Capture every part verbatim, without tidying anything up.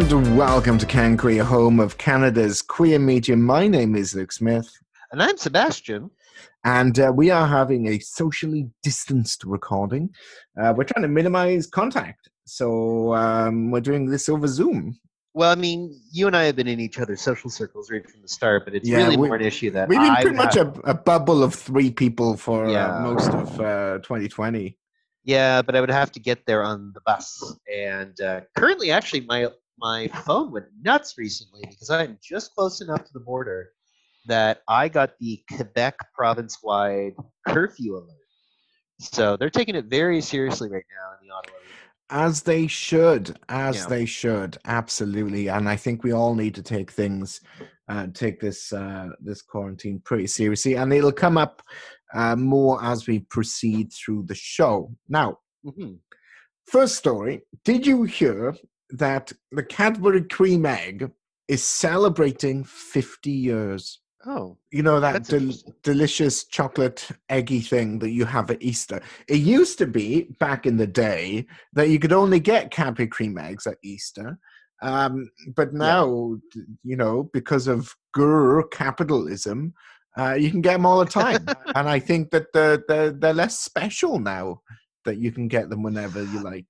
And welcome to Can Queer, home of Canada's queer media. My name is Luke Smith. And I'm Sebastian. And uh, we are having a socially distanced recording. Uh, we're trying to minimize contact. So um, we're doing this over Zoom. Well, I mean, you and I have been in each other's social circles right from the start, but it's Yeah, really we- more an issue that We've been I pretty would much have- a, a bubble of three people for Yeah. uh, most of uh, twenty twenty. Yeah, but I would have to get there on the bus. And uh, currently, actually, my my phone went nuts recently because I'm just close enough to the border that I got the Quebec province-wide curfew alert. So they're taking it very seriously right now in the Ottawa region. As they should, as Yeah. they should, absolutely. And I think we all need to take things, uh, take this uh, this quarantine pretty seriously. And it'll come up uh, more as we proceed through the show. Now, Mm-hmm. first story, did you hear that the Cadbury Cream Egg is celebrating fifty years? Oh, You know, that That's del- interesting. delicious chocolate eggy thing that you have at Easter. It used to be, back in the day, that you could only get Cadbury cream eggs at Easter. Um, but now, d- you know, because of grr capitalism, uh, you can get them all the time. And I think that they're, they're, they're less special now, that you can get them whenever you like.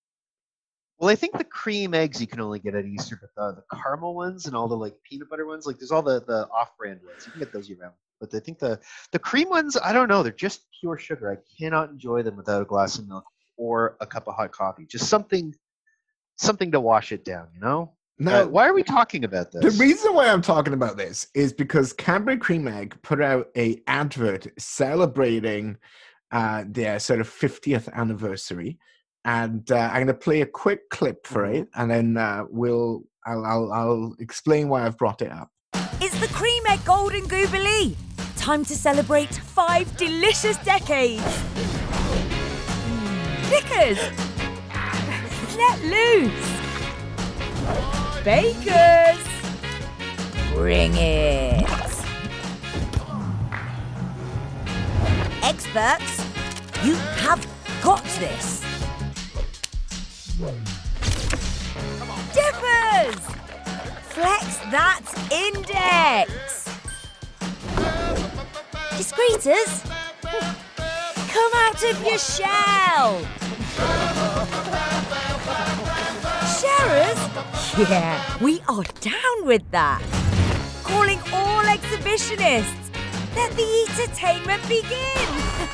Well, I think the cream eggs you can only get at Easter, but the, the caramel ones and all the like peanut butter ones, like there's all the, the off-brand ones. You can get those year round. But I think the the cream ones, I don't know, they're just pure sugar. I cannot enjoy them without a glass of milk or a cup of hot coffee. Just something something to wash it down, you know? Now, Uh, why are we talking about the this? reason why I'm talking about this is because Cadbury Cream Egg put out a advert celebrating uh, their sort of fiftieth anniversary, and uh, I'm going to play a quick clip for Mhm. it, and then uh, we'll I'll, I'll I'll explain why I've brought it up. It's the Cream Egg Golden Jubilee. Time to celebrate five delicious decades. Lickers, let loose. Bakers, bring it. Experts, you have got this. Dippers, flex that index. Discreeters, come out of your shell. Sharers, yeah, we are down with that. Calling all exhibitionists. Let the entertainment begin.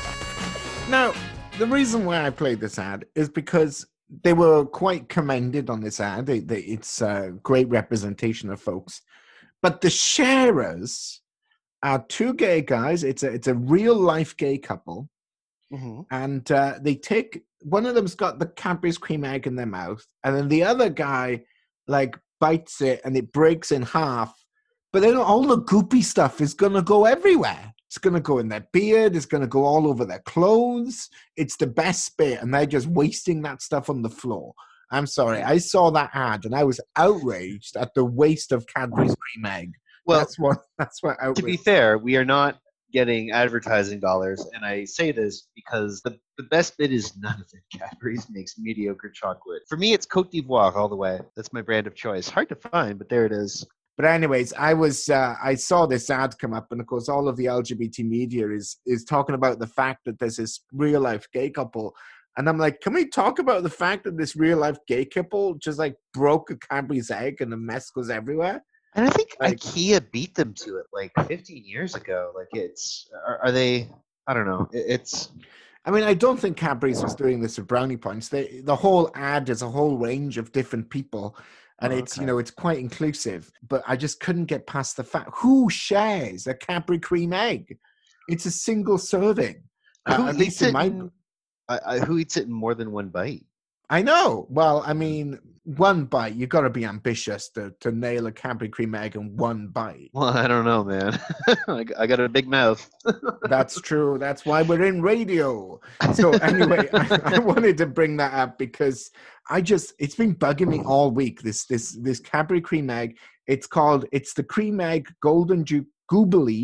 Now, the reason why I played this ad is because they were quite commended on this ad. They, they, it's a great representation of folks, but the sharers are two gay guys. It's a it's a real life gay couple. Mhm. And uh, they take, one of them's got the Cadbury's cream egg in their mouth, and then the other guy like bites it and it breaks in half, but then all the goopy stuff is gonna go everywhere. It's gonna go in their beard, it's gonna go all over their clothes. It's the best bit, and they're just wasting that stuff on the floor. I'm sorry, I saw that ad and I was outraged at the waste of Cadbury's cream egg. Well, that's what that's what to outraged. be fair, we are not getting advertising dollars, and I say this because the, the best bit is none of it. Cadbury's makes mediocre chocolate. For me, it's Cote d'Ivoire all the way. That's my brand of choice. Hard to find, but there it is. But anyways, I was uh, I saw this ad come up, and of course, all of the L G B T media is is talking about the fact that there's this real life gay couple, and I'm like, can we talk about the fact that this real life gay couple just like broke a Cadbury's egg and the mess goes everywhere? And I think Like- IKEA beat them to it like fifteen years ago. Like it's, are, are they? I don't know. It, it's I mean, I don't think Cadbury's was doing this with brownie points. They, the whole ad is a whole range of different people, and Oh, it's you okay. know it's quite inclusive. But I just couldn't get past the fact who shares a Cadbury cream egg. It's a single serving. Uh, who at eats least in it? my In, I, I, who eats it in more than one bite? I know. Well, I mean, one bite. You got to be ambitious to, to nail a Cadbury cream egg in one bite. Well, I don't know, man. I, g- I got a big mouth. That's true. That's why we're in radio. So anyway, I, I wanted to bring that up because I just it's been bugging me all week. This this this Cadbury cream egg. It's called it's the cream egg golden ju- goobly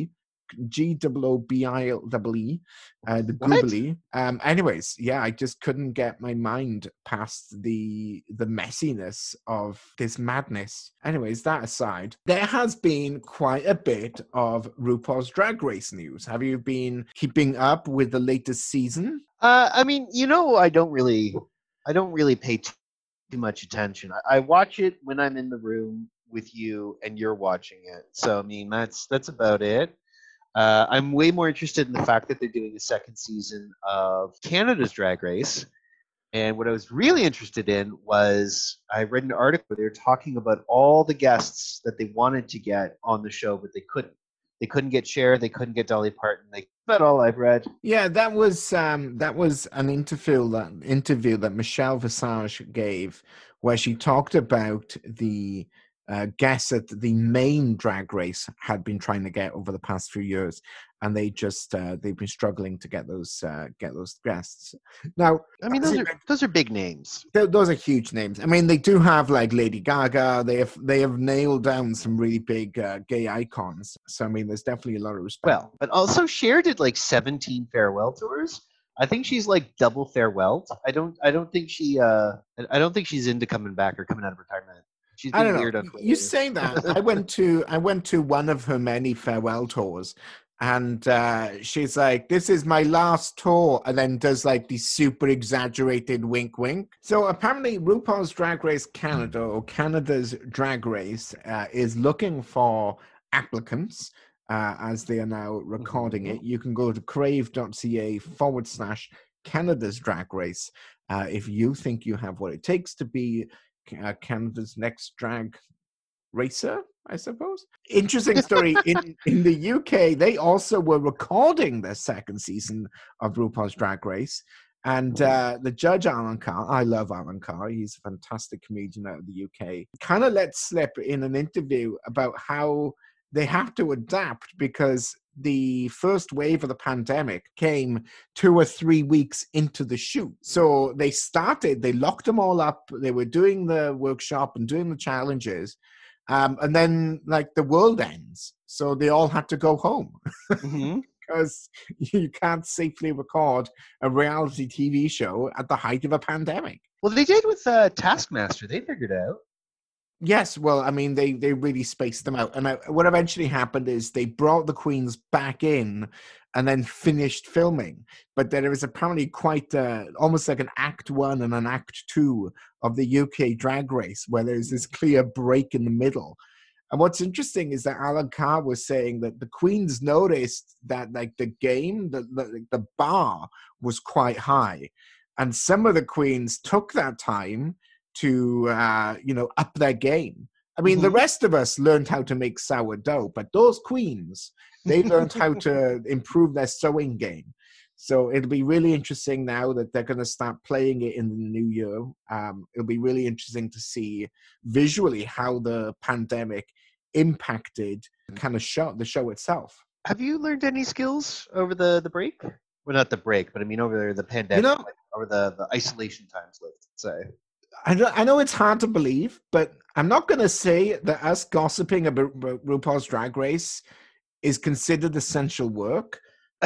G O O B I L E E, uh, the What? Goobly. Um, anyways, yeah, I just couldn't get my mind past the the messiness of this madness. Anyways, that aside, there has been quite a bit of RuPaul's Drag Race news. Have you been keeping up with the latest season? Uh, I mean, you know, I don't really, I don't really pay too, too much attention. I, I watch it when I'm in the room with you and you're watching it. So I mean, that's that's about it. Uh, I'm way more interested in the fact that they're doing a second season of Canada's Drag Race. And what I was really interested in was I read an article where they were talking about all the guests that they wanted to get on the show, but they couldn't. They couldn't get Cher. They couldn't get Dolly Parton. They, that's all I've read. Yeah, that was um, that was an interview that interview that Michelle Visage gave, where she talked about the uh, guests that the main Drag Race had been trying to get over the past few years, and they just uh, they've been struggling to get those uh, get those guests. Now, I mean, as those you are those are big names. Th- those are huge names. I mean, they do have like Lady Gaga. They have they have nailed down some really big uh, gay icons. So I mean, there's definitely a lot of respect. Well, but also Cher did like seventeen farewell tours. I think she's like double farewell. I don't I don't think she uh I don't think she's into coming back or coming out of retirement. She's I being don't weird know. on Twitter. You say that. I went to I went to one of her many farewell tours, and uh, she's like, "This is my last tour," and then does like the super exaggerated wink, wink. So apparently, RuPaul's Drag Race Canada, or Canada's Drag Race, uh, is looking for applicants. Uh, as they are now recording Mhm. it, you can go to crave.ca forward slash Canada's Drag Race uh, if you think you have what it takes to be uh, Canada's next drag racer, I suppose. Interesting story. in in the U K, they also were recording their second season of RuPaul's Drag Race. And uh, the judge, Alan Carr, I love Alan Carr. He's a fantastic comedian out of the U K. Kind of let slip in an interview about how they have to adapt because the first wave of the pandemic came two or three weeks into the shoot. So they started, they locked them all up. They were doing the workshop and doing the challenges. Um, and then like the world ends. So they all had to go home Mhm. because you can't safely record a reality T V show at the height of a pandemic. Well, they did with uh, Taskmaster. They figured it out. Yes, well, I mean, they, they really spaced them out. And I, what eventually happened is they brought the queens back in and then finished filming. But there was apparently quite uh, almost like an act one and an act two of the U K Drag Race, where there's this clear break in the middle. And what's interesting is that Alan Carr was saying that the queens noticed that like the game, the, the, the bar was quite high. And some of the queens took that time to, uh, you know, up their game. I mean, Mhm. the rest of us learned how to make sourdough, but those queens, they learned how to improve their sewing game. So it'll be really interesting now that they're going to start playing it in the new year. Um, it'll be really interesting to see visually how the pandemic impacted kind of show, the show itself. Have you learned any skills over the, the break? Well, not the break, but I mean over the pandemic, know- like, over the, the isolation times, let's say. I know, I know it's hard to believe, but I'm not going to say that us gossiping about Ru- RuPaul's Drag Race is considered essential work.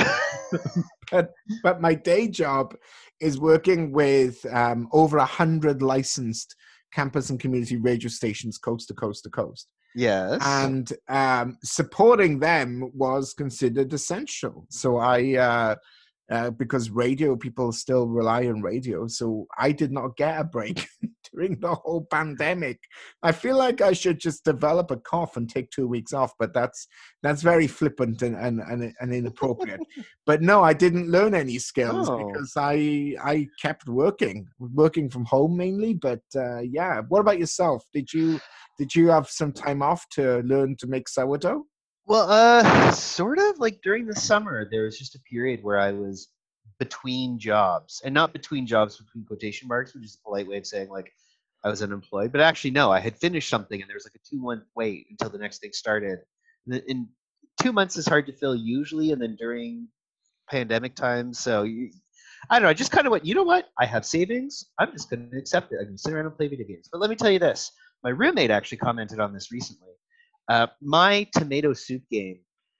but but my day job is working with um, over a hundred licensed campus and community radio stations, coast to coast to coast, Yes. and um, supporting them was considered essential. So I. Uh, Uh, because radio, people still rely on radio. So I did not get a break during the whole pandemic. I feel like I should just develop a cough and take two weeks off, but that's that's very flippant and and, and, and inappropriate. But no, I didn't learn any skills Oh. because I I kept working, working from home mainly. But uh, yeah, what about yourself? Did you did you have some time off to learn to make sourdough? Well, uh, sort of like during the summer, there was just a period where I was between jobs, and not between jobs between quotation marks, which is a polite way of saying like I was unemployed. But actually, no, I had finished something, and there was like a two month wait until the next thing started. And then- in two months is hard to fill usually, and then during pandemic times, so you, I don't know. I just kind of went, you know what? I have savings. I'm just going to accept it. I'm going to sit around and play video games. But let me tell you this: my roommate actually commented on this recently. Uh, my tomato soup game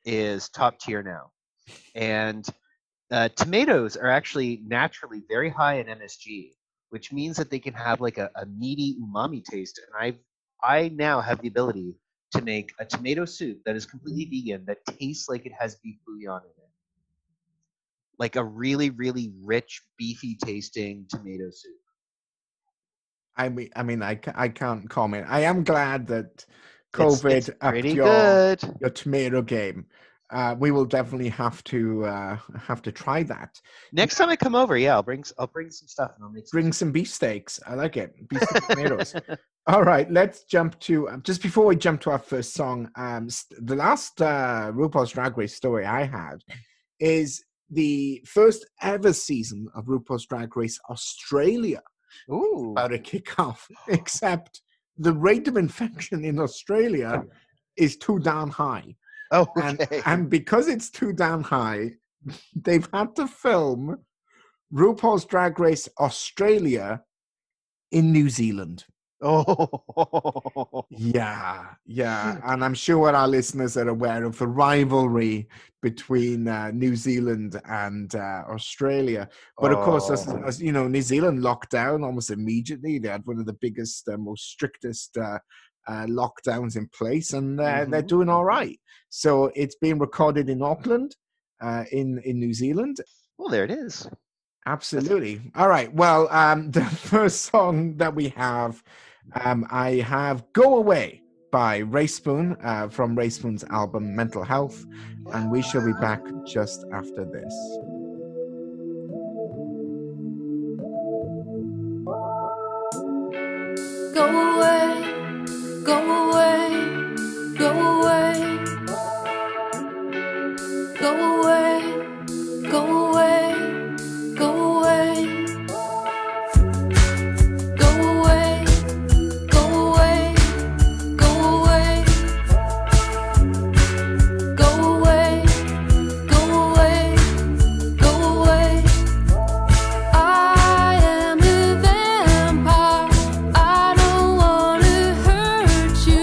is top tier now, and uh, tomatoes are actually naturally very high in M S G, which means that they can have like a, a meaty umami taste. And I I now have the ability to make a tomato soup that is completely vegan that tastes like it has beef bouillon in it, like a really really rich beefy tasting tomato soup. I mean, I mean, I, ca- I can't comment. I am glad that It's, COVID it's upped pretty your good. your tomato game. Uh, we will definitely have to uh, have to try that. Next time I come over, yeah, I'll bring s- I'll bring some stuff and I'll make some Bring some beefsteaks. I like it. Beefsteak tomatoes. All right, let's jump to um, just before we jump to our first song. Um, st- the last uh, RuPaul's Drag Race story I had is the first ever season of RuPaul's Drag Race Australia Ooh. about to kick off. Except the rate of infection in Australia is too darn high. Oh, And, okay. and because it's too damn high, they've had to film RuPaul's Drag Race Australia in New Zealand. Oh. Yeah, yeah. And I'm sure our listeners are aware of the rivalry between uh, New Zealand and uh, Australia. But of course, as, Oh. as you know, New Zealand locked down almost immediately. They had one of the biggest, uh, most strictest uh, uh, lockdowns in place, and uh, they're Mhm. doing all right. So it's being recorded in Auckland, uh, in in New Zealand. Well, there it is. Absolutely. All right. Well, um, the first song that we have, um, I have "Go Away" by Ray Spoon uh, from Ray Spoon's album Mental Health, and we shall be back just after this. Go away, go away, go away, go away, go away, go away, go away, go away, go away, go away, go away, go away. I am a vampire. I don't wanna hurt you.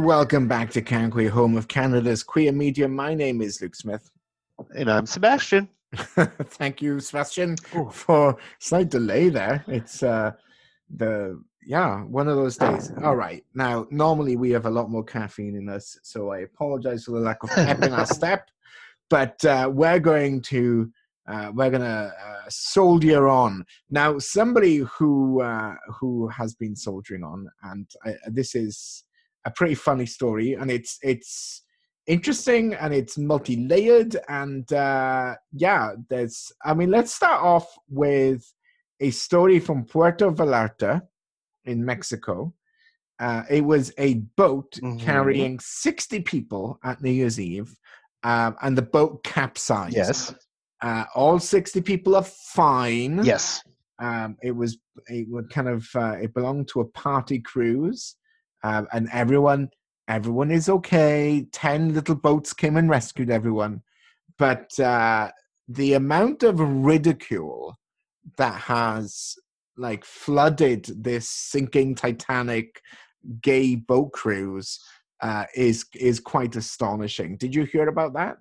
welcome back to Canquay, home of Canada's queer media. My name is Luke Smith. And I'm Sebastian. Thank you, Sebastian, Ooh. for slight delay there. It's uh, the yeah one of those days. All right, now normally we have a lot more caffeine in us, so I apologize for the lack of pep in our step. But uh, we're going to uh, we're gonna uh, soldier on now. Somebody who uh, who has been soldiering on, and I, this is a pretty funny story, and it's it's interesting and it's multi-layered, and uh, yeah, there's. I mean, let's start off with a story from Puerto Vallarta in Mexico. Uh, it was a boat Mhm. carrying sixty people at New Year's Eve, um, and the boat capsized. Yes. Uh, all sixty people are fine. Yes. Um, it was it would kind of uh, it belonged to a party cruise, um, and everyone everyone is okay. Ten little boats came and rescued everyone, but uh, the amount of ridicule that has like flooded this sinking Titanic gay boat cruise uh, is is quite astonishing. Did you hear about that?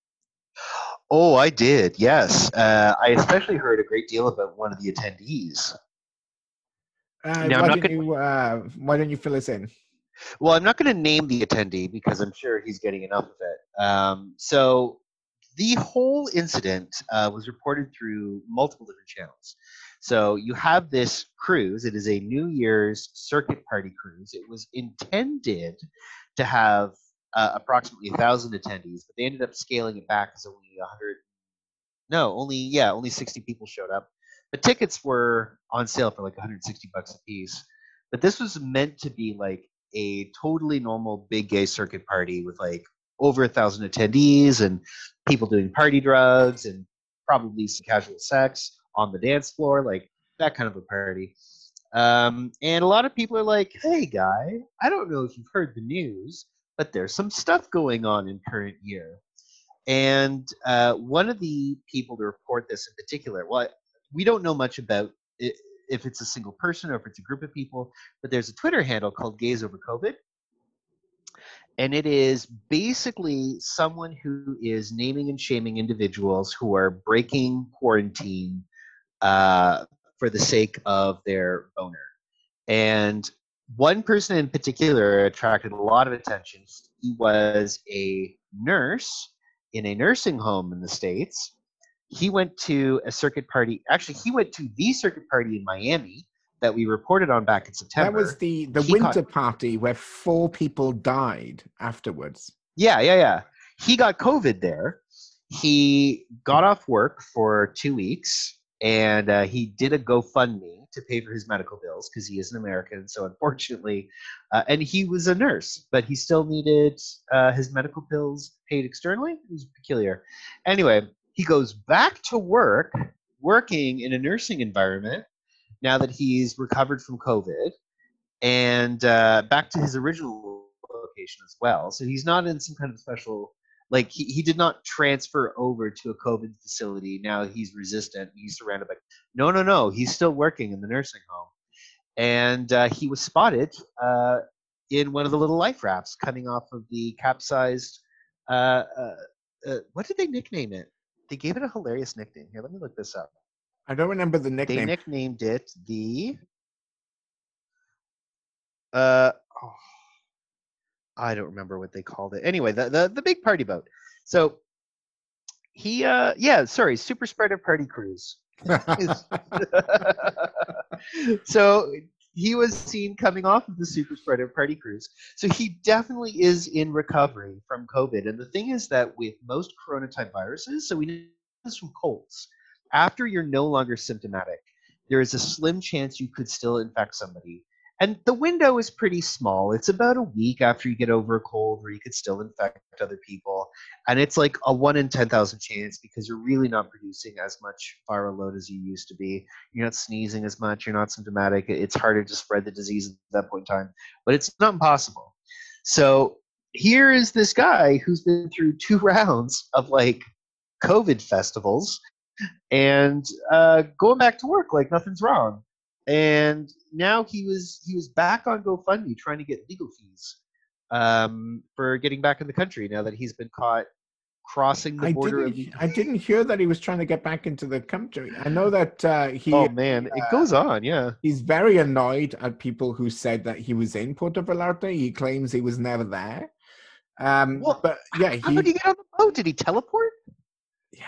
Oh, I did. Yes. Uh, I especially heard a great deal about one of the attendees. Uh, Now, I'm why not don't gonna- you uh, Why don't you fill us in? Well, I'm not going to name the attendee because I'm sure he's getting enough of it. Um, so the whole incident uh, was reported through multiple different channels. So you have this cruise. It is a New Year's circuit party cruise. It was intended to have uh, approximately a thousand attendees, but they ended up scaling it back as only a hundred. No, only yeah, only sixty people showed up. The tickets were on sale for like one hundred sixty bucks a piece. But this was meant to be like a totally normal big gay circuit party with like over a thousand attendees and people doing party drugs and probably some casual sex on the dance floor, like that kind of a party. Um, and a lot of people are like, hey, guy, I don't know if you've heard the news, but there's some stuff going on in current year. And uh, one of the people to report this in particular, well, we don't know much about it, if it's a single person or if it's a group of people, but there's a Twitter handle called Gays Over COVID. And it is basically someone who is naming and shaming individuals who are breaking quarantine uh, for the sake of their boner. And one person in particular attracted a lot of attention. He was a nurse in a nursing home in the States. He went to a circuit party. Actually, he went to the circuit party in Miami that we reported on back in September. That was the the He winter caught- party where four people died afterwards. Yeah, yeah, yeah. He got COVID there. He got off work for two weeks and uh, he did a GoFundMe to pay for his medical bills because he is an American. So unfortunately, uh, and he was a nurse, but he still needed uh, his medical bills paid externally. It was peculiar. Anyway, he goes back to work, working in a nursing environment now that he's recovered from COVID, and uh, back to his original location as well. So he's not in some kind of special, like he, he did not transfer over to a COVID facility. Now he's resistant. He's surrounded by, no, no, no. He's still working in the nursing home. And uh, he was spotted uh, in one of the little life rafts coming off of the capsized, uh, uh, uh, what did they nickname it? They gave it a hilarious nickname. Here, let me look this up. I don't remember the They nickname. nicknamed it the. Uh, oh, I don't remember what they called it. Anyway, the the, the big party boat. So he, uh, yeah, sorry, Super Spreader Party Cruise. So he was seen coming off of the Super Spreader Party Cruise. So he definitely is in recovery from COVID. And the thing is that with most corona type viruses, so we know this from colds, after you're no longer symptomatic, there is a slim chance you could still infect somebody. And the window is pretty small. It's about a week after you get over a cold where you could still infect other people. And it's like a one in ten thousand chance because you're really not producing as much viral load as you used to be. You're not sneezing as much. You're not symptomatic. It's harder to spread the disease at that point in time. But it's not impossible. So here is this guy who's been through two rounds of like COVID festivals and uh, going back to work like nothing's wrong. And now he was he was back on GoFundMe trying to get legal fees um, for getting back in the country now that he's been caught crossing the I border. didn't. Illegally. I didn't hear that he was trying to get back into the country. I know that uh, he. Oh man, it goes on. Yeah. He's very annoyed at people who said that he was in Puerto Vallarta. He claims he was never there. Um, Well, but yeah, How he. did he get on the boat? Did he teleport? Yeah.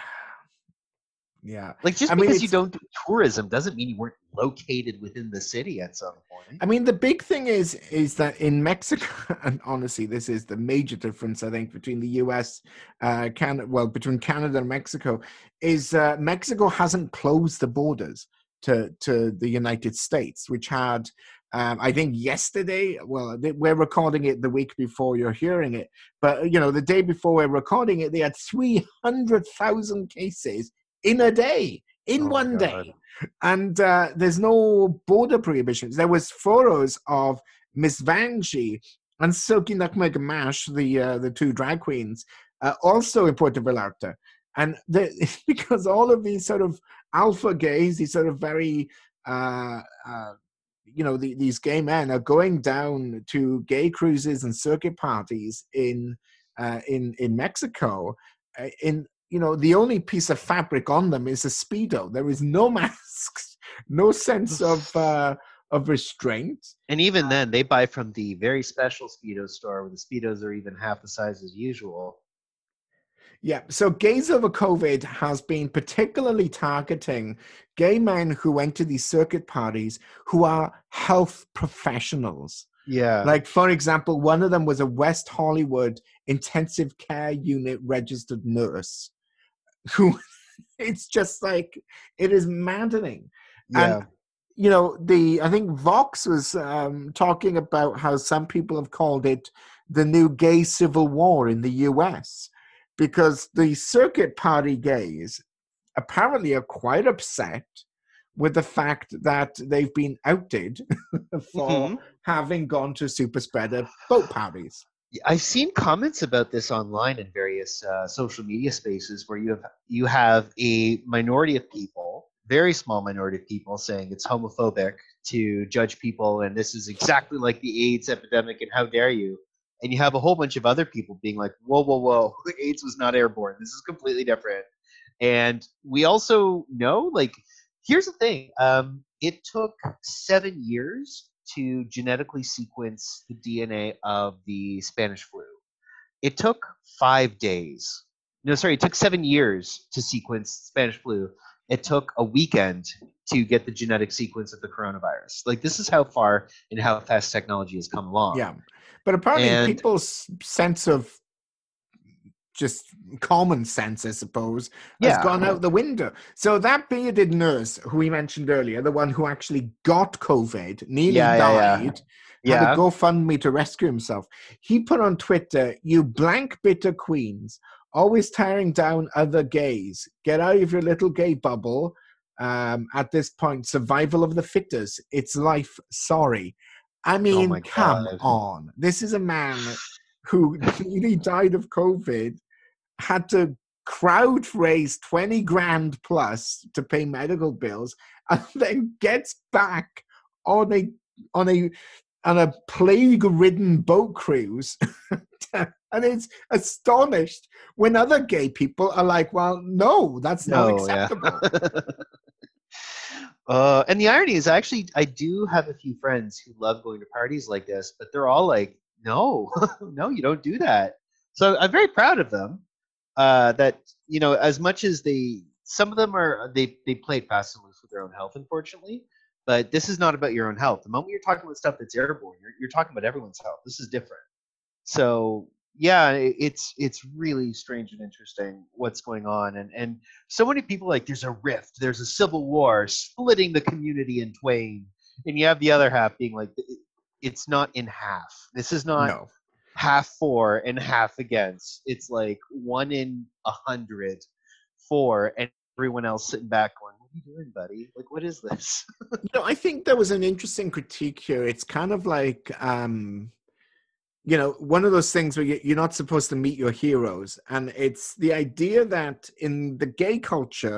Yeah. Like just I mean, because you it's- don't do tourism doesn't mean you weren't located within the city at some point. I mean, the big thing is is that in Mexico, and honestly, this is the major difference I think between the U S, uh, Canada, well, between Canada and Mexico, is uh, Mexico hasn't closed the borders to to the United States, which had, um, I think, yesterday. Well, th- we're recording it the week before you're hearing it, but you know, the day before we're recording it, they had three hundred thousand cases in a day, in Oh my one God. day. And uh, there's no border prohibitions. There was photos of Miss Vanjie and Silky Nutmeg Mash, the uh, the two drag queens, uh, also in Puerto Vallarta. And the, because all of these sort of alpha gays, these sort of very, uh, uh, you know, the, these gay men are going down to gay cruises and circuit parties in uh, in in Mexico, uh, in you know, the only piece of fabric on them is a Speedo. There is no masks, no sense of uh, of restraint. And even then, they buy from the very special Speedo store where the Speedos are even half the size as usual. Yeah, so Gays Over COVID has been particularly targeting gay men who went to these circuit parties who are health professionals. Yeah. Like, for example, one of them was a West Hollywood intensive care unit registered nurse who, it's just like, it is maddening. yeah. And, you know, the, I think Vox was um, talking about how some people have called it the new gay civil war in the U S because the circuit party gays apparently are quite upset with the fact that they've been outed for Mhm. having gone to super spreader boat parties. I've seen comments about this online in various uh, social media spaces where you have you have a minority of people, very small minority of people, saying it's homophobic to judge people and this is exactly like the AIDS epidemic and how dare you. And you have a whole bunch of other people being like, whoa, whoa, whoa, AIDS was not airborne. This is completely different. And we also know, like, here's the thing. Um, it took seven years to genetically sequence the D N A of the Spanish flu. It took five days. No, sorry, it took seven years to sequence Spanish flu. It took a weekend to get the genetic sequence of the coronavirus. Like, this is how far and how fast technology has come along. Yeah. But apparently And- people's sense of just common sense, I suppose, has Yeah. gone out the window. So that bearded nurse who we mentioned earlier, the one who actually got COVID, nearly Yeah, yeah, yeah. died, had Yeah. a GoFundMe to rescue himself. He put on Twitter, "You blank bitter queens, always tearing down other gays. Get out of your little gay bubble. Um, at this point, survival of the fittest. It's life. Sorry." I mean, my come God. on. This is a man who nearly died of COVID, had to crowd raise twenty grand plus to pay medical bills, and then gets back on a on a on a plague-ridden boat cruise and is astonished when other gay people are like, well, no, that's not No, yeah. acceptable. Uh, and the irony is, actually, I do have a few friends who love going to parties like this, but they're all like, "No, no, you don't do that." So I'm very proud of them. Uh, that you know, as much as they, some of them are they they play it fast and loose with their own health, unfortunately. But this is not about your own health. The moment you're talking about stuff that's airborne, you're you're talking about everyone's health. This is different. So yeah, it- it's it's really strange and interesting what's going on, and and so many people like there's a rift, there's a civil war splitting the community in twain, and you have the other half being like, "It- it's not in half. This is not No. half for and half against. It's like one in a hundred for, and everyone else sitting back going, "What are you doing, buddy? Like, what is this?" You know, I think there was an interesting critique here. It's kind of like, um, you know, one of those things where you- you're not supposed to meet your heroes. And it's the idea that in the gay culture,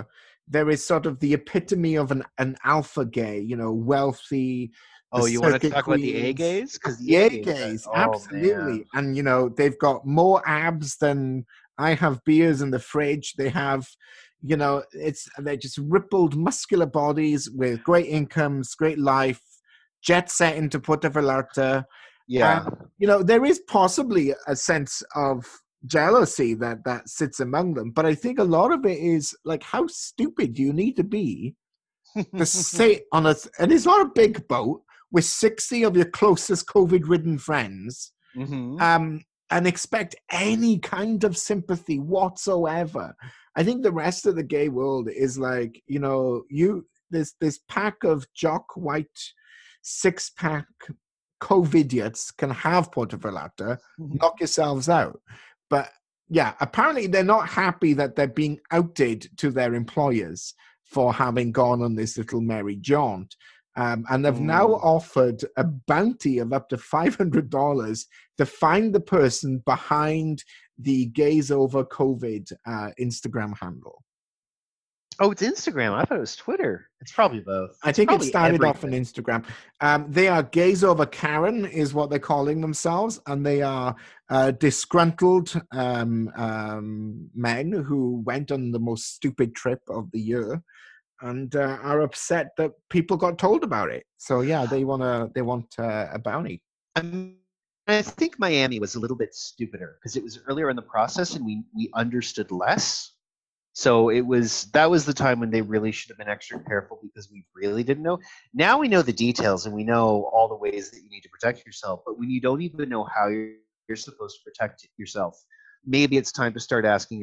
there is sort of the epitome of an, an alpha gay, you know, wealthy. Oh, the you want to circuit talk about the A queens. gays? Because the The A A gays, gays, oh, absolutely. man. And, you know, they've got more abs than I have beers in the fridge. They have, you know, it's they're just rippled, muscular bodies with great incomes, great life, jet set into Puerto Vallarta. Yeah. And, you know, there is possibly a sense of jealousy that that sits among them. But I think a lot of it is like, how stupid do you need to be to sit on a, and it's not a big boat, with sixty of your closest COVID-ridden friends, Mhm. um, and expect any kind of sympathy whatsoever. I think the rest of the gay world is like, you know, you this this pack of jock white six-pack COVIDiots can have Puerto Vallarta, knock yourselves out. But yeah, apparently they're not happy that they're being outed to their employers for having gone on this little merry jaunt. Um, and they've now Mm. offered a bounty of up to five hundred dollars to find the person behind the Gays Over COVID uh, Instagram handle. Oh, it's Instagram. I thought it was Twitter. It's probably both. I It's think it probably started off on everything. Instagram. Um, they are Gays Over Karen is what they're calling themselves, and they are uh, disgruntled um, um, men who went on the most stupid trip of the year and uh, are upset that people got told about it. So yeah, they want to they want uh, a bounty. I'm, I think Miami was a little bit stupider because it was earlier in the process and we we understood less. So it was that was the time when they really should have been extra careful because we really didn't know. Now we know the details and we know all the ways that you need to protect yourself. But when you don't even know how you're, you're supposed to protect yourself, maybe it's time to start asking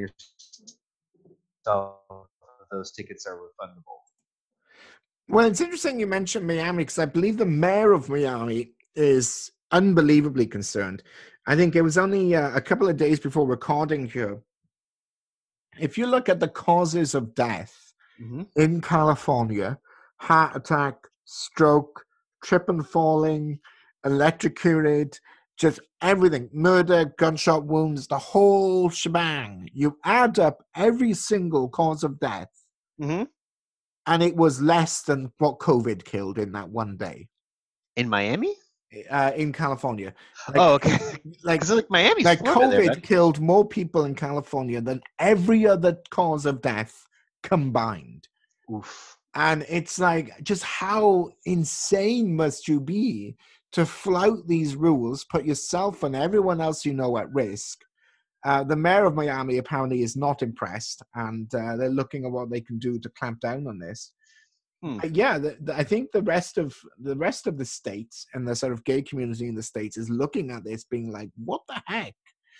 yourself if those tickets are refundable. Well, it's interesting you mentioned Miami because I believe the mayor of Miami is unbelievably concerned. I think it was only uh, a couple of days before recording here. If you look at the causes of death Mm-hmm. in California, heart attack, stroke, trip and falling, electrocuted, just everything, murder, gunshot wounds, the whole shebang. You add up every single cause of death, Mm-hmm. and it was less than what COVID killed in that one day In Miami? uh, in California. Like, Oh, okay. like, Because like Miami's like Florida there, COVID man. killed more people in California than every other cause of death combined. Oof. And it's like, just how insane must you be to flout these rules, put yourself and everyone else you know at risk? Uh, the mayor of Miami apparently is not impressed, and uh, they're looking at what they can do to clamp down on this. Hmm. But yeah, the, the, I think the rest of the rest of the states and the sort of gay community in the states is looking at this, being like, "What the heck?"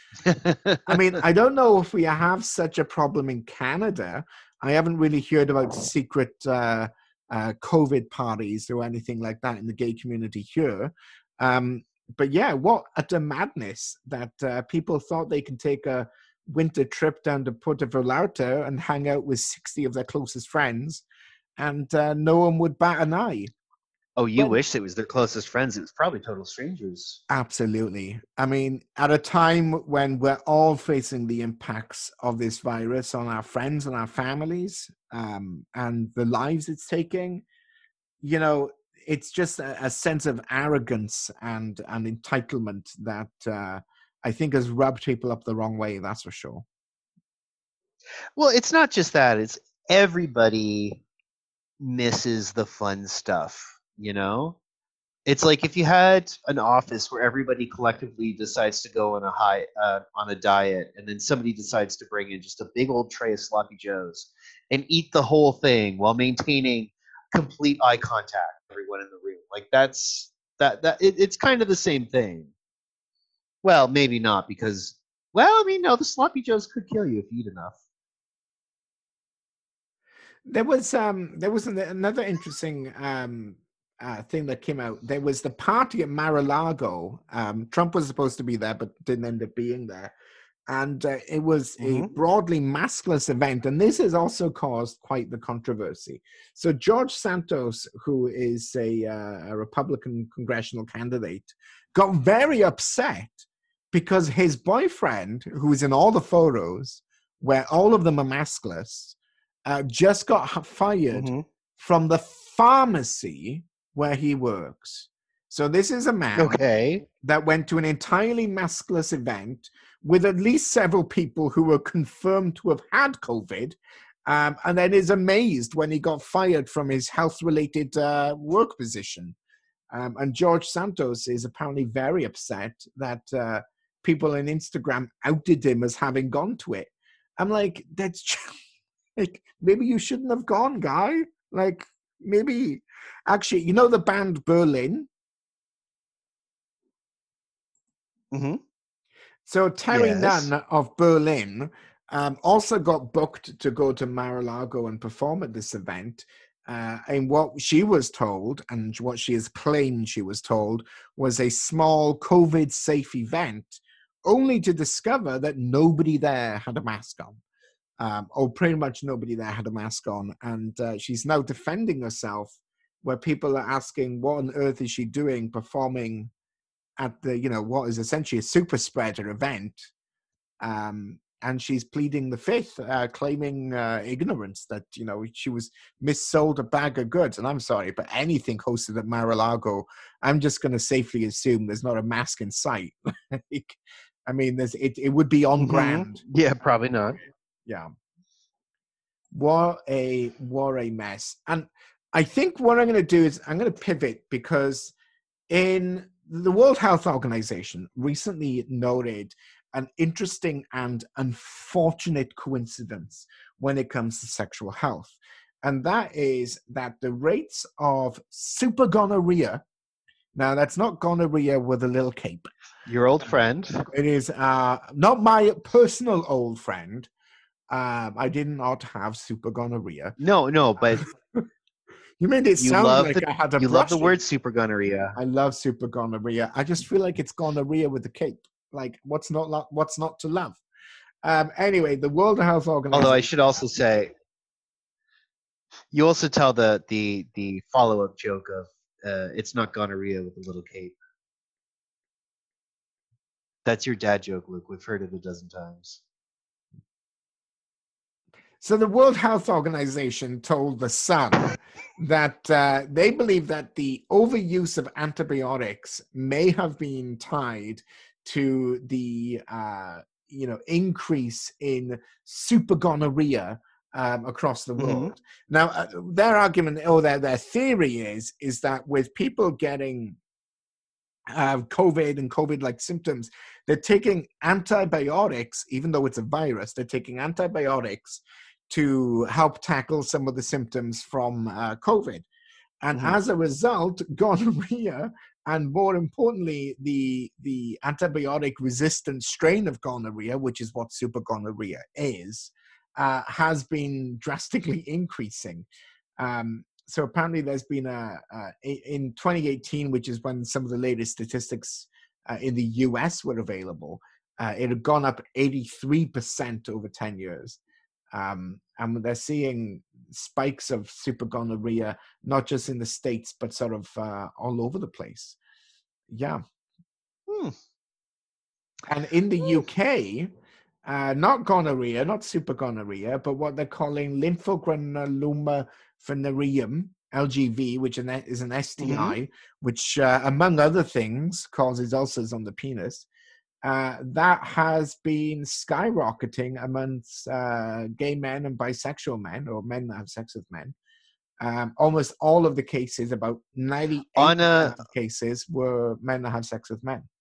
I mean, I don't know if we have such a problem in Canada. I haven't really heard about secret uh, uh, COVID parties or anything like that in the gay community here. Um, but yeah, what utter madness that uh, people thought they can take a winter trip down to Puerto Vallarta and hang out with sixty of their closest friends, and uh, no one would bat an eye. Oh, you When- wish it was their closest friends. It was probably total strangers. Absolutely. I mean, at a time when we're all facing the impacts of this virus on our friends and our families, um, and the lives it's taking, you know, it's just a, a sense of arrogance and, and entitlement that uh, I think has rubbed people up the wrong way, that's for sure. Well, it's not just that. It's everybody misses the fun stuff, you know? It's like if you had an office where everybody collectively decides to go on a high uh, on a diet, and then somebody decides to bring in just a big old tray of sloppy joes and eat the whole thing while maintaining complete eye contact with everyone in the room. Like that's that that it, it's kind of the same thing. Well, maybe not because well, I mean, no, the sloppy joes could kill you if you eat enough. There was um there was an, another interesting um uh, thing that came out. There was the party at Mar-a-Lago. Um, Trump was supposed to be there, but didn't end up being there. And uh, it was a Mhm. broadly maskless event, and this has also caused quite the controversy. So George Santos, who is a, uh, a Republican congressional candidate, got very upset because his boyfriend, who was in all the photos, where all of them are maskless, uh, just got h- fired Mhm. from the pharmacy where he works. So this is a man Okay. that went to an entirely maskless event with at least several people who were confirmed to have had COVID, um, and then is amazed when he got fired from his health-related uh, work position. Um, and George Santos is apparently very upset that uh, people on Instagram outed him as having gone to it. I'm like, that's just, like, maybe you shouldn't have gone, guy. Like, maybe, actually, you know the band Berlin? hmm So Terry Yes. Nunn of Berlin um, also got booked to go to Mar-a-Lago and perform at this event. Uh, and what she was told, and what she has claimed she was told, was a small COVID-safe event, only to discover that nobody there had a mask on. Um, or pretty much nobody there had a mask on. And uh, she's now defending herself, where people are asking, what on earth is she doing performing at the, you know, what is essentially a super spreader event, um, and she's pleading the fifth, uh, claiming uh, ignorance, that, you know, she was missold a bag of goods. And I'm sorry, but anything hosted at Mar-a-Lago, I'm just going to safely assume there's not a mask in sight. Like, I mean, there's it, it would be on Mhm. brand. Yeah, probably not. Yeah. What a what a mess. And I think what I'm going to do is I'm going to pivot, because in the World Health Organization recently noted an interesting and unfortunate coincidence when it comes to sexual health. And that is that the rates of super gonorrhea, now that's not gonorrhea with a little cape. Your old friend. It is uh, not my personal old friend. Um, I did not have super gonorrhea. No, no, but You made it you sound love like the I had a you love the brush. word super gonorrhea. I love super gonorrhea. I just feel like it's gonorrhea with a cape. Like, what's not lo- what's not to love? Um, anyway, the World Health Organization. Although I should also say, you also tell the the the follow up joke of uh, it's not gonorrhea with a little cape. That's your dad joke, Luke. We've heard it a dozen times. So the World Health Organization told The Sun that uh, they believe that the overuse of antibiotics may have been tied to the uh, you know increase in super gonorrhea um, across the Mhm. world. Now, uh, their argument, or their their theory is, is that with people getting uh, COVID and COVID-like symptoms, they're taking antibiotics, even though it's a virus. They're taking antibiotics to help tackle some of the symptoms from uh, COVID. And Mhm. as a result, gonorrhea, and more importantly, the, the antibiotic-resistant strain of gonorrhea, which is what super gonorrhea is, uh, has been drastically increasing. Um, so apparently there's been a, a, in twenty eighteen, which is when some of the latest statistics uh, in the U S were available, uh, it had gone up eighty-three percent over ten years. Um, and they're seeing spikes of super gonorrhea, not just in the States, but sort of uh, all over the place. Yeah. Hmm. And in the U K, uh, not gonorrhea, not super gonorrhea, but what they're calling lymphogranuloma venereum, L G V, which is an S T I, Mhm. which, uh, among other things, causes ulcers on the penis. Uh, that has been skyrocketing amongst uh, gay men and bisexual men, or men that have sex with men. Um, almost all of the cases, about ninety-eight On a percent of cases, were men that have sex with men.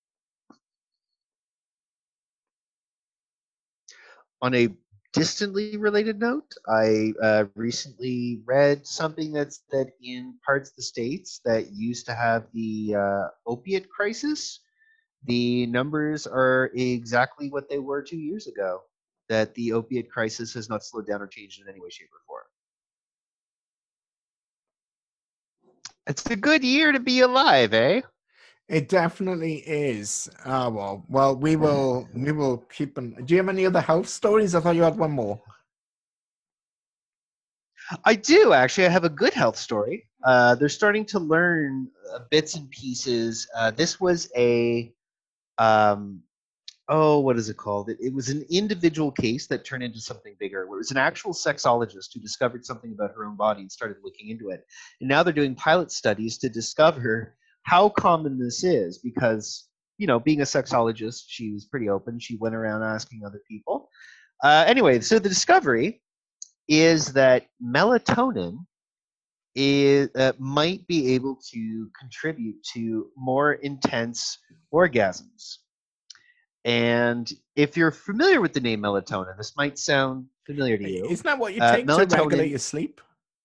on a distantly related note, I uh, recently read something that's that in parts of the states that used to have the uh, opiate crisis, the numbers are exactly what they were two years ago. That the opiate crisis has not slowed down or changed in any way, shape, or form. It's a good year to be alive, eh? It definitely is. Ah, well, well, we will, we will keep an. Do you have any other health stories? I thought you had one more. I do actually. I have a good health story. Uh, they're starting to learn uh, bits and pieces. Uh, this was a um, oh, what is it called? It, it was an individual case that turned into something bigger, where it was an actual sexologist who discovered something about her own body and started looking into it. And now they're doing pilot studies to discover how common this is, because, you know, being a sexologist, she was pretty open. She went around asking other people. Uh, anyway, so the discovery is that melatonin is, uh, might be able to contribute to more intense orgasms. And if you're familiar with the name melatonin, this might sound familiar to you. Isn't that what you Uh, take to melatonin- regulate your sleep?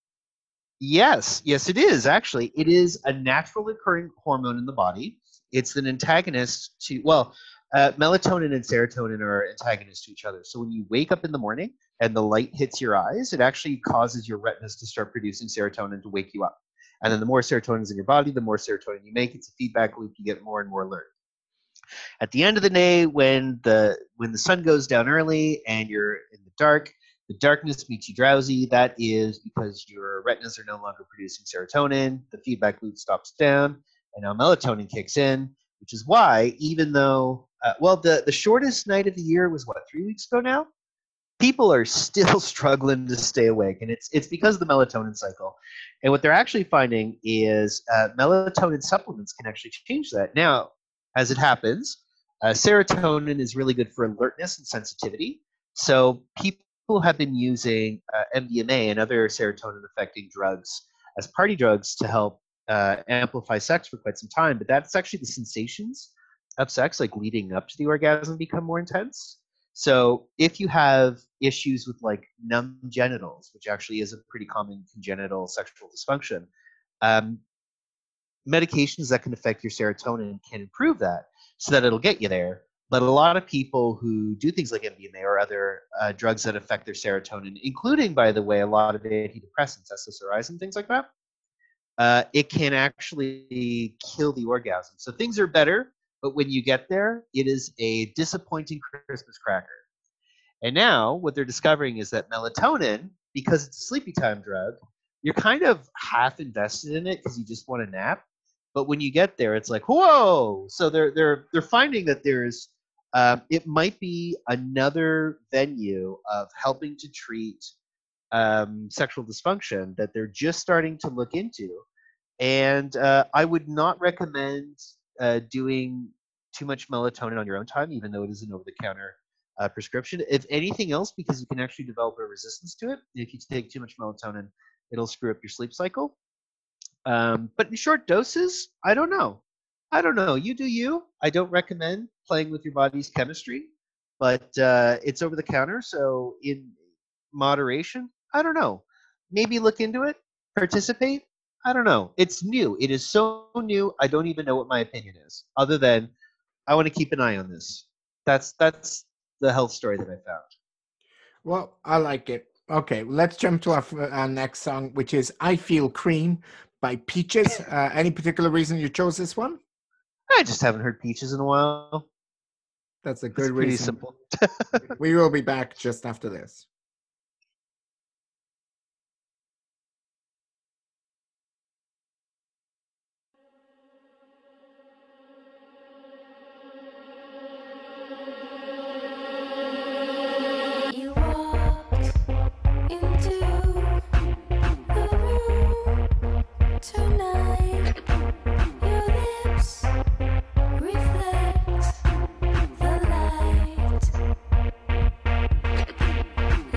Yes, yes, it is actually. It is a natural occurring hormone in the body. It's an antagonist to, well, uh, melatonin and serotonin are antagonists to each other. So when you wake up in the morning and the light hits your eyes, it actually causes your retinas to start producing serotonin to wake you up. And then the more serotonin is in your body, the more serotonin you make. It's a feedback loop. You get more and more alert. At the end of the day, when the when the sun goes down early and you're in the dark, the darkness makes you drowsy. That is because your retinas are no longer producing serotonin. The feedback loop stops down, and now melatonin kicks in, which is why, even though, uh, well, the, the shortest night of the year was, what, three weeks ago now? People are still struggling to stay awake, and it's it's because of the melatonin cycle. And what they're actually finding is uh, melatonin supplements can actually change that. Now, as it happens, uh, serotonin is really good for alertness and sensitivity. So people have been using uh, M D M A and other serotonin-affecting drugs as party drugs to help uh, amplify sex for quite some time. But that's actually the sensations of sex, like leading up to the orgasm, become more intense. So if you have issues with like numb genitals, which actually is a pretty common congenital sexual dysfunction, um, medications that can affect your serotonin can improve that so that it'll get you there. But a lot of people who do things like M D M A or other uh, drugs that affect their serotonin, including, by the way, a lot of antidepressants, S S R Is and things like that, uh, it can actually kill the orgasm. So things are better, but when you get there, it is a disappointing Christmas cracker. And now what they're discovering is that melatonin, because it's a sleepy time drug, you're kind of half invested in it because you just want a nap. But when you get there, it's like, whoa! So they're they're they're finding that there's um, it might be another venue of helping to treat um, sexual dysfunction that they're just starting to look into. And uh, I would not recommend uh, doing too much melatonin on your own time, even though it is an over-the-counter uh, prescription. If anything else, because you can actually develop a resistance to it. If you take too much melatonin, it'll screw up your sleep cycle. Um, but in short doses, I don't know. I don't know. You do you. I don't recommend playing with your body's chemistry, but uh, it's over the counter, so in moderation, I don't know. Maybe look into it, participate. I don't know. It's new. It is so new. I don't even know what my opinion is, other than I want to keep an eye on this. That's that's the health story that I found. Well, I like it. Okay, let's jump to our, our next song, which is I Feel Cream by Peaches. Uh, any particular reason you chose this one? I just haven't heard Peaches in a while. That's a good It's pretty reason. simple. We will be back just after this. You walked into the room tonight. Your lips reflect the light.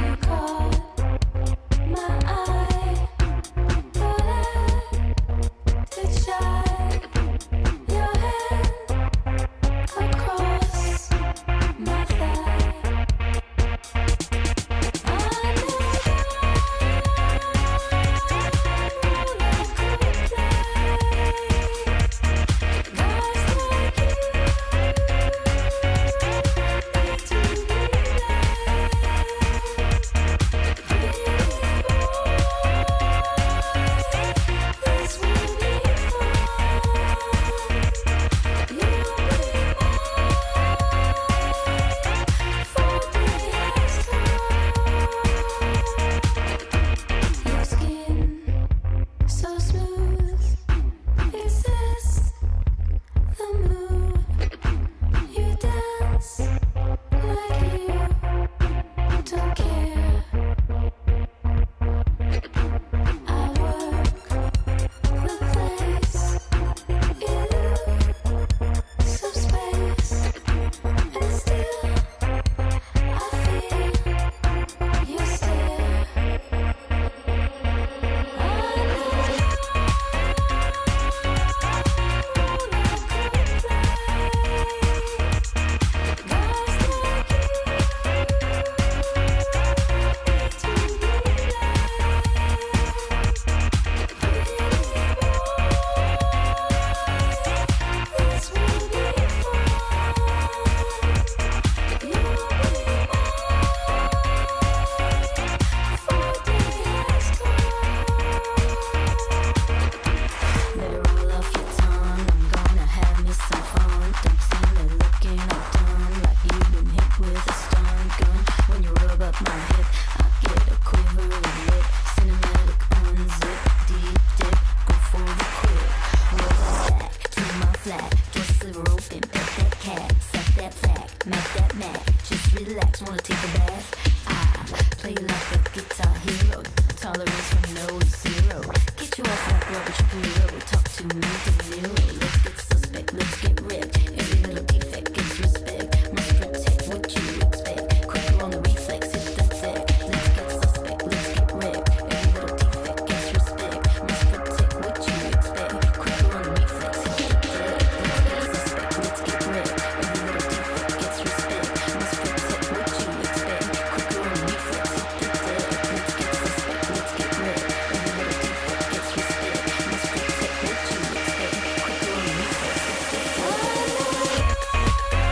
flat. Just sliver open, pet that cat, suck that fat, make that mat. Just relax, wanna take a bath? I play like a guitar hero, tolerance from no to zero. Get you off like rubbish hero, talk to me, De Niro. Let's get suspect, let's get ripped. Every little defect gets respect. Must protect what you expect. Quicker on the reflex, if that's it. Let's get suspect, let's get ripped. Every little defect gets respect. Must protect what you expect. Quicker on the reflex, if that's it. Let's get suspect, let's get ripped. Every little defect gets respect. Must protect what you expect. Quicker on the reflex, if that's it. Let's get suspect, let's get ripped. Every little defect gets respect. Must protect what you expect. Quicker on the reflex, if that's it.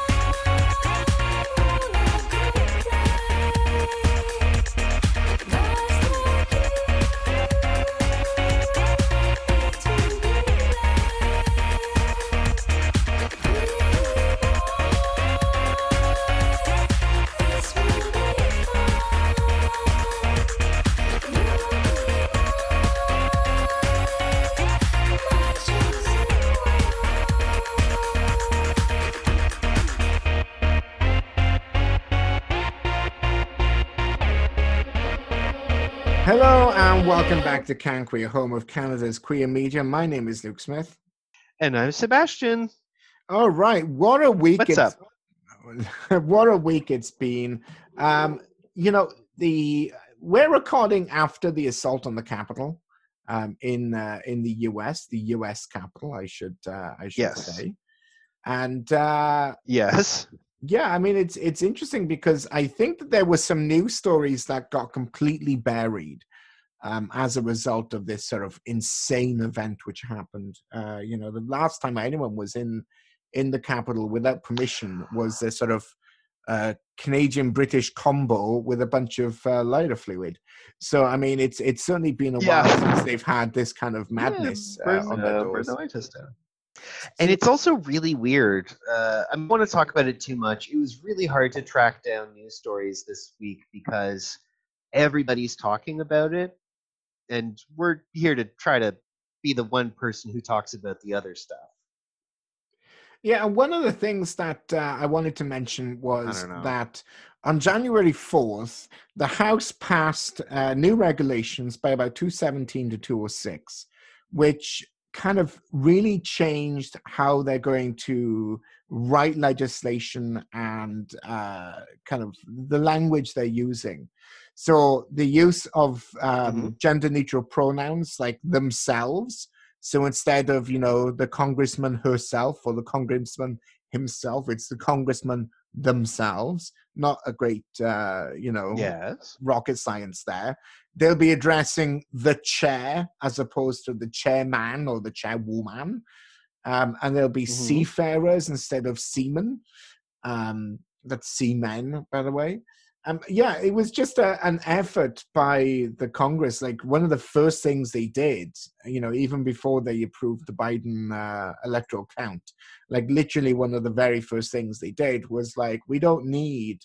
Hello and welcome back to Can Queer, home of Canada's queer media. My name is Luke Smith. And I'm Sebastian. All right, what a week! What's it's, up? What a week it's been. Um, you know, the we're recording after the assault on the Capitol um, in uh, in the U S, the U S Capitol, I should uh, I should Yes. say, and. Uh, Yes. Yeah, I mean, it's it's interesting because I think that there were some news stories that got completely buried um, as a result of this sort of insane event which happened. Uh, you know, the last time anyone was in in the Capitol without permission was a sort of uh, Canadian-British combo with a bunch of uh, lighter fluid. So, I mean, it's it's certainly been a Yeah. while since they've had this kind of madness Yeah, uh, burn, on uh, their burn doors. the light test down. And it's also really weird. Uh, I don't want to talk about it too much. It was really hard to track down news stories this week because everybody's talking about it. And we're here to try to be the one person who talks about the other stuff. Yeah, and one of the things that uh, I wanted to mention was don't know. that on January fourth, the House passed uh, new regulations by about two seventeen to two oh six, which kind of really changed how they're going to write legislation and uh, kind of the language they're using. So the use of um, Mhm. gender-neutral pronouns like themselves. So instead of, you know, the congressman herself or the congressman himself, it's the congressman themselves. Not a great, uh, you know, Yes. rocket science there. They'll be addressing the chair as opposed to the chairman or the chairwoman. Um, and there'll be Mhm. seafarers instead of seamen. Um, that's seamen, by the way. Um, yeah, it was just a, an effort by the Congress. Like one of the first things they did, you know, even before they approved the Biden uh, electoral count, like literally one of the very first things they did was like, we don't need,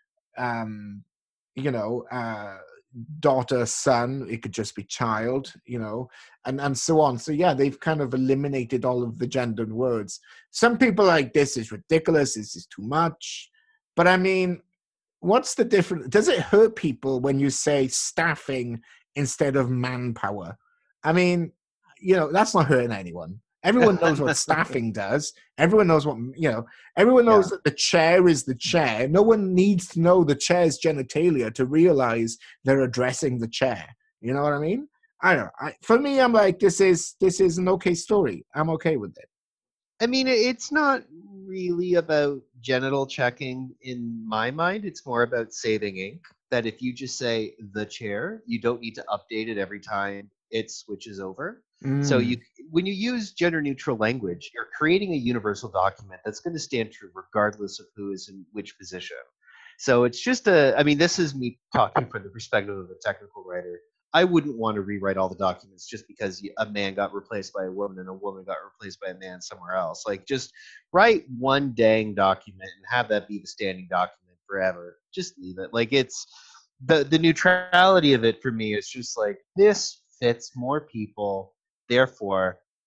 um, you know, uh, daughter, son, it could just be child, you know, and, and so on. So yeah, they've kind of eliminated all of the gendered words. Some people are like, this is ridiculous, this is too much. But I mean, what's the difference? Does it hurt people when you say staffing instead of manpower? I mean, you know, that's not hurting anyone. Everyone knows what staffing does. Everyone knows what, you know, everyone knows Yeah. that the chair is the chair. No one needs to know the chair's genitalia to realize they're addressing the chair. You know what I mean? I don't know. I, for me, I'm like, this is this is an okay story. I'm okay with it. I mean, it's not really about genital checking in my mind. It's more about saving ink. That if you just say the chair, you don't need to update it every time it switches over. So Mm. you, when you use gender neutral language, you're creating a universal document that's going to stand true regardless of who is in which position. So it's just a, I mean, this is me talking from the perspective of a technical writer. I wouldn't want to rewrite all the documents just because y- a man got replaced by a woman and a woman got replaced by a man somewhere else. Like, just write one dang document and have that be the standing document forever. Just leave it. Like, it's the the neutrality of it for me is just like, this fits more people. Therefore,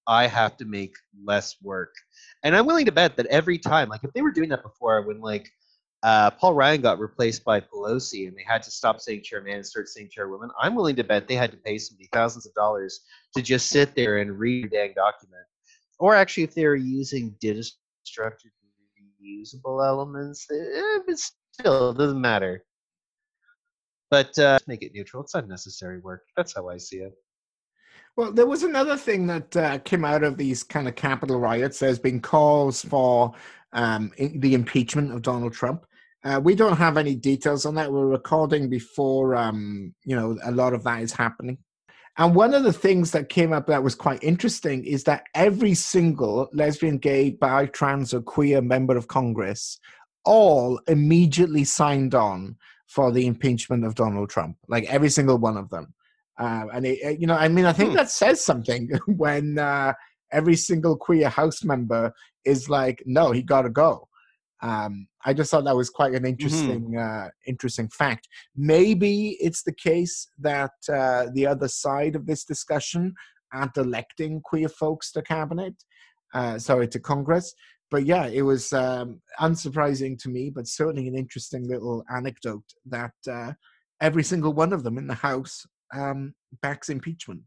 I have to make less work. And I'm willing to bet that every time, like if they were doing that before, when like uh, Paul Ryan got replaced by Pelosi and they had to stop saying chairman and start saying chairwoman, I'm willing to bet they had to pay somebody thousands of dollars to just sit there and read a dang document. Or actually, if they were using data structured reusable elements, eh, it still doesn't matter. But uh, make it neutral. It's unnecessary work. That's how I see it. Well, there was another thing that uh, came out of these kind of Capitol riots. There's been calls for um, in, the impeachment of Donald Trump. Uh, we don't have any details on that. We're recording before, um, you know, a lot of that is happening. And one of the things that came up that was quite interesting is that every single lesbian, gay, bi, trans, or queer member of Congress all immediately signed on for the impeachment of Donald Trump, like every single one of them. Uh, and, it, you know, I mean, I think hmm. that says something when uh, every single queer House member is like, no, he got to go. Um, I just thought that was quite an interesting, mm-hmm. uh, interesting fact. Maybe it's the case that uh, the other side of this discussion aren't electing queer folks to cabinet, uh, sorry, to Congress. But yeah, it was um, unsurprising to me, but certainly an interesting little anecdote that uh, every single one of them in the House um, backs impeachment.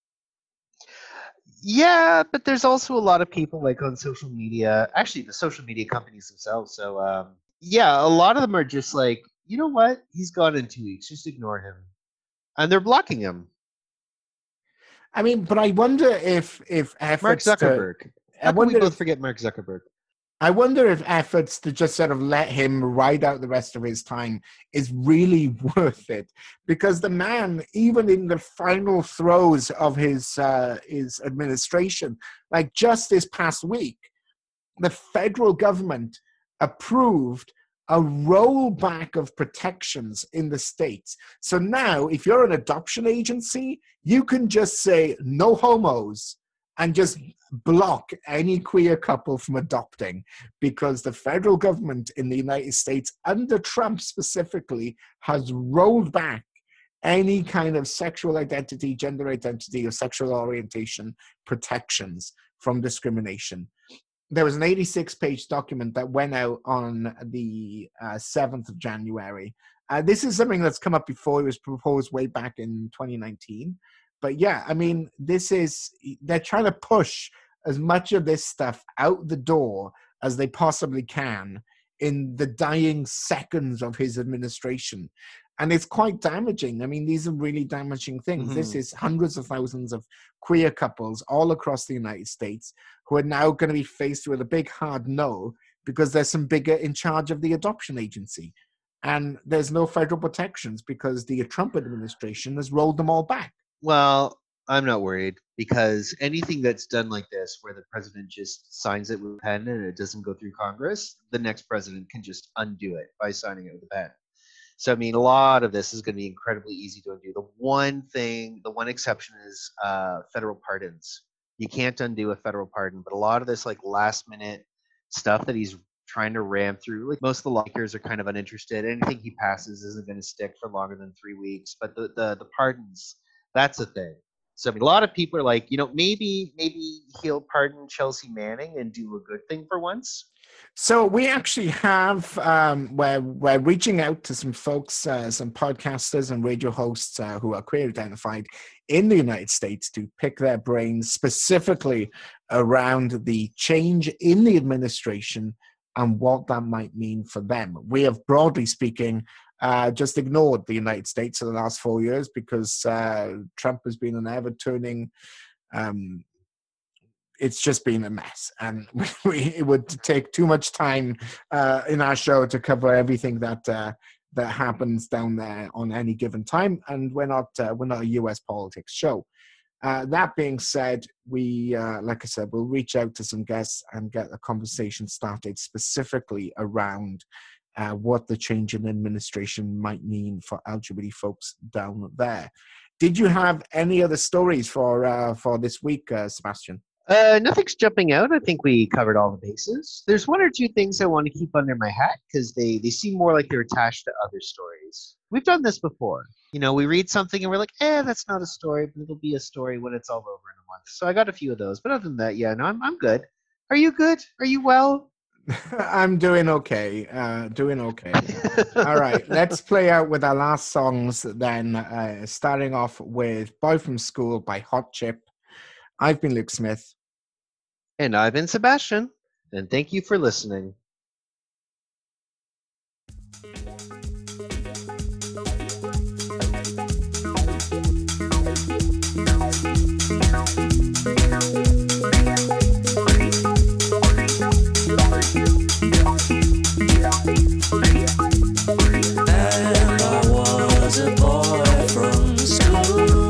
Yeah, but there's also a lot of people like on social media, actually the social media companies themselves. So um, yeah, a lot of them are just like, you know what? He's gone in two weeks. Just ignore him. And they're blocking him. I mean, but I wonder if if Mark Zuckerberg. To, How I can wonder we both if, forget Mark Zuckerberg? I wonder if efforts to just sort of let him ride out the rest of his time is really worth it, because the man, even in the final throes of his uh, his administration, like just this past week, the federal government approved a rollback of protections in the states. So now, if you're an adoption agency, you can just say no homos and just block any queer couple from adopting, because the federal government in the United States, under Trump specifically, has rolled back any kind of sexual identity, gender identity, or sexual orientation protections from discrimination. There was an eighty-six page document that went out on the uh, seventh of January. Uh, this is something that's come up before. It was proposed way back in twenty nineteen. But yeah, I mean, this is, they're trying to push as much of this stuff out the door as they possibly can in the dying seconds of his administration. And it's quite damaging. I mean, these are really damaging things. Mm-hmm. This is hundreds of thousands of queer couples all across the United States who are now going to be faced with a big hard no, because there's some bigger in charge of the adoption agency. And there's no federal protections because the Trump administration has rolled them all back. Well, I'm not worried, because anything that's done like this, where the president just signs it with a pen and it doesn't go through Congress, the next president can just undo it by signing it with a pen. So, I mean, a lot of this is going to be incredibly easy to undo. The one thing, the one exception is uh, federal pardons. You can't undo a federal pardon, but a lot of this like last minute stuff that he's trying to ram through, like most of the lawmakers are kind of uninterested. Anything he passes isn't going to stick for longer than three weeks. But the, the, the pardons, that's a thing. So I mean, a lot of people are like, you know, maybe maybe he'll pardon Chelsea Manning and do a good thing for once. So we actually have, um, we're, we're reaching out to some folks, uh, some podcasters and radio hosts uh, who are queer identified in the United States to pick their brains specifically around the change in the administration and what that might mean for them. We have, broadly speaking, Uh, just ignored the United States for the last four years because uh, Trump has been an ever-turning, um, it's just been a mess. And we, it would take too much time uh, in our show to cover everything that uh, that happens down there on any given time. And we're not, uh, we're not a U S politics show. Uh, that being said, we, uh, like I said, we'll reach out to some guests and get a conversation started specifically around Uh, what the change in administration might mean for L G B T folks down there. Did you have any other stories for uh, for this week, uh, Sebastian? Uh, nothing's jumping out. I think we covered all the bases. There's one or two things I want to keep under my hat because they, they seem more like they're attached to other stories. We've done this before. You know, we read something and we're like, eh, that's not a story, but it'll be a story when it's all over in a month. So I got a few of those. But other than that, yeah, no, I'm, I'm good. Are you good? Are you well? I'm doing okay. Uh, doing okay. All right, let's play out with our last songs then, uh, starting off with Boy From School by Hot Chip. I've been Luke Smith. And I've been Sebastian. And thank you for listening. And I was a boy from school,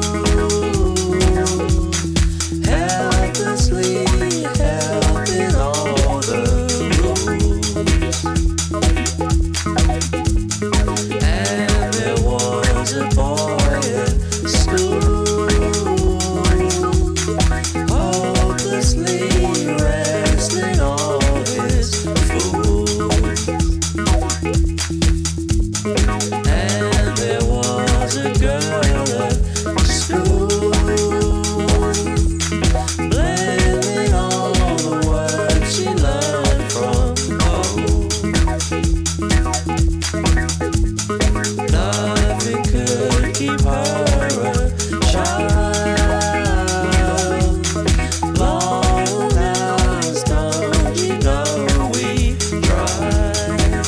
helplessly helping all the rules. And there was a boy at school, hopelessly wrestling all his fools. And there was a girl at school, blaming all the words she learned from home. Nothing could keep her a child. Long hours, don't you know we tried.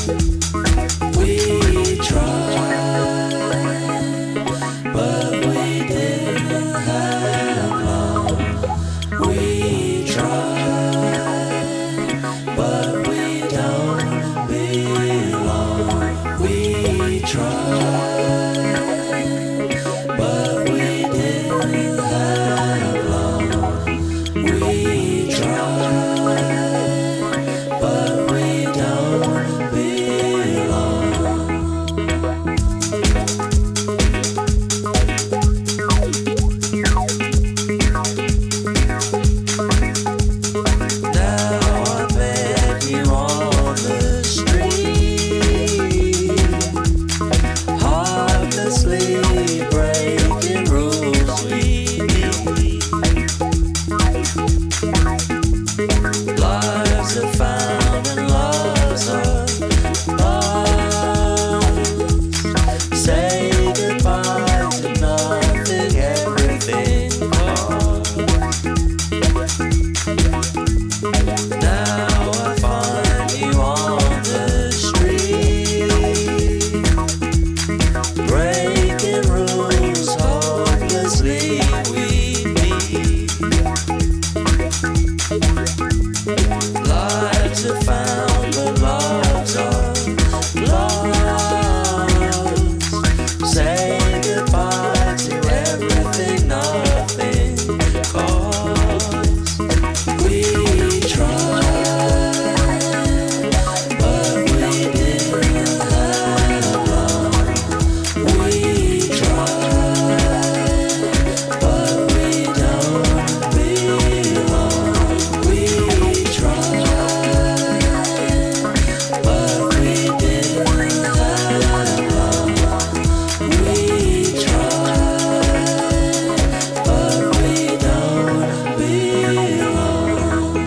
We tried, but we didn't have long. We tried, but we don't belong. We tried, but we didn't have long. We tried, but we don't belong. Now I met you on the street, heartlessly breaking rules we need. Lives are found and loves are lost. Say goodbye to nothing, everything costs. Now I find you on the street, breaking rules hopelessly we meet. Lives are found but loves are lost. Say goodbye to everything, nothing costs. We tried, but we didn't have long. We tried, but we don't belong. We tried, but we didn't have long. We tried, but we don't belong.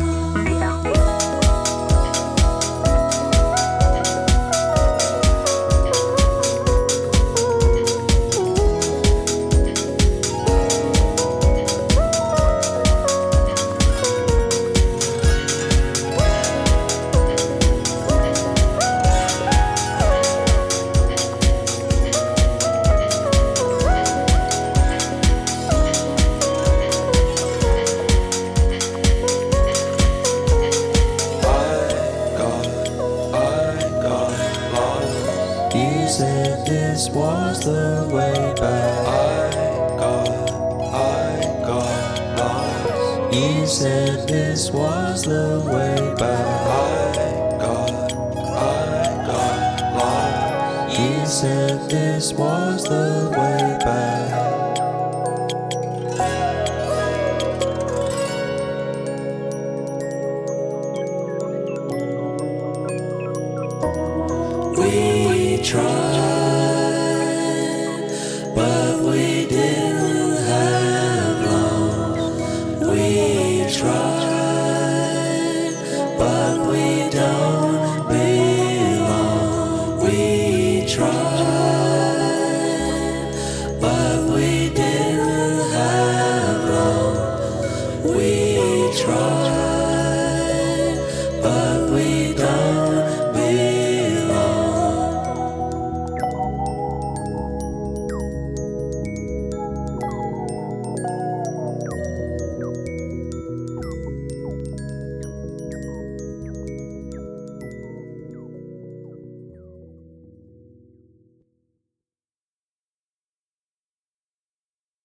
I got, I got lost. You said this was the way back. I got, I got lost. You said this was the way back. I got, I got lost. You said this was the way back.